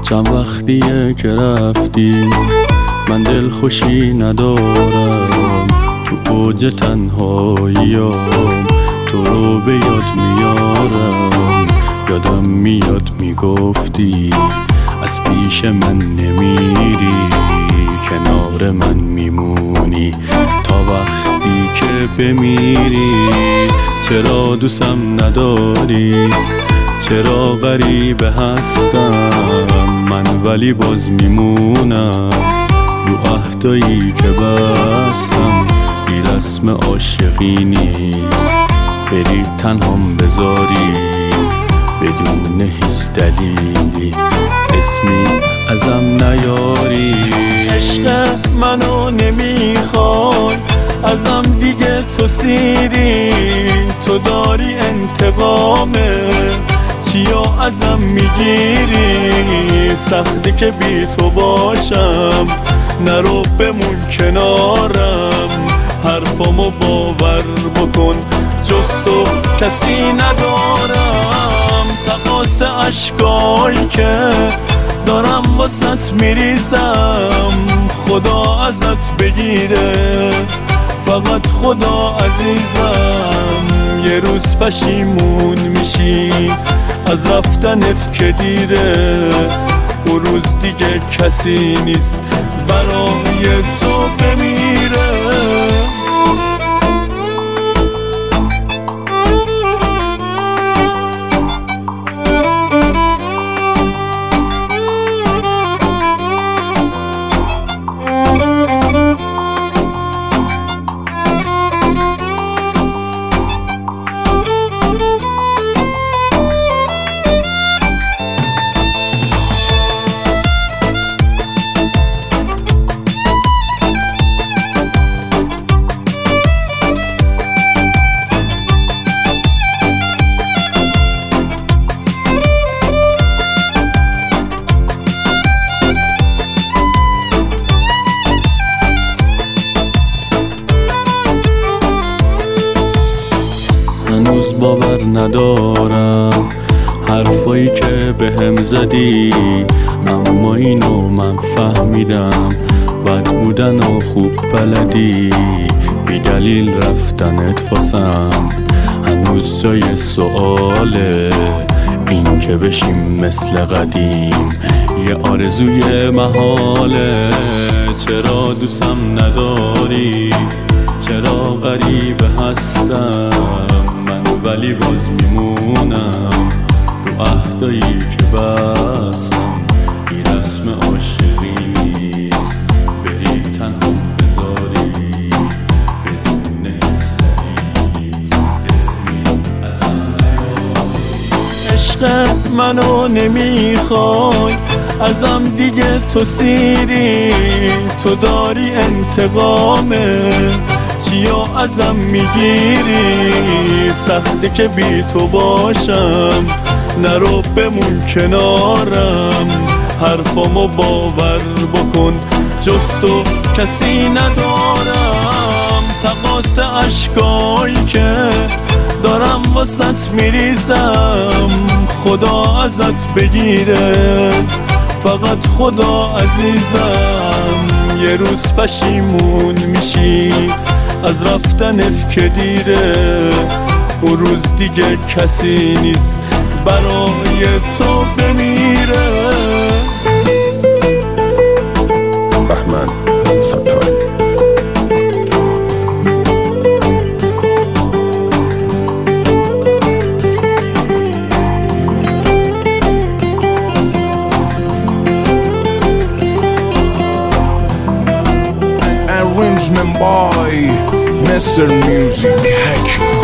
چند وقتیه که رفتی، من دل خوشی ندارم. تو اوج تنهاییم تو رو به یاد میارم. یادم میاد میگفتی از پیش من نمیری، کنار من میمونی تا وقتی که بمیری. چرا دوستم نداری، چرا غریبه هستم من، ولی باز میمونم رو عهدایی که بستم. بی رسم عاشقی نیست بری تنهام بذاری، بدون هیچ دلیلی اسمی ازم نیاری. عشق منو نمیخوای ازم دیگه، تو سیری، تو داری انتقامه چیا ازم میگیری. سخته که بی تو باشم، نرو بمون کنارم. حرفامو باور بکن جز تو کسی ندارم. تقاس اشکایی که دارم واسط میریزم، خدا ازت بگیره فقط خدا عزیزم. یه روز پشیمون میشی از رفتنت که دیره، اون روز دیگه کسی نیست برای تو بمیره. هنوز باور ندارم حرفایی که بهم زدی، اما اینو من فهمیدم بد بودن و خوب بلدی. بی دلیل رفتنت واسم هنوز جای سؤاله، این که بشیم مثل قدیم یه آرزوی محاله. چرا دوستم نداری، چرا غریبه هستم من، ولی باز میمونم رو عهدایی که بستم. بی رسم عاشقی نیست بری تنهام بذاری، بدون دلیلی اسمی ازم نیاری. عشق منو نمیخوای ازم دیگه، تو سیری، تو داری انتقامه چیا ازم میگیری. سخته که بی تو باشم، نرو بمون کنارم. حرفامو باور بکن جز تو کسی ندارم. تقاس اشکایی که دارم واسط میریزم، خدا ازت بگیره فقط خدا عزیزم. یه روز پشیمون میشی از رفتنت که دیره، اون روز دیگه کسی نیست برای تو بمیره. بهمن ستاری. Arrangement by Mr. Music Hack.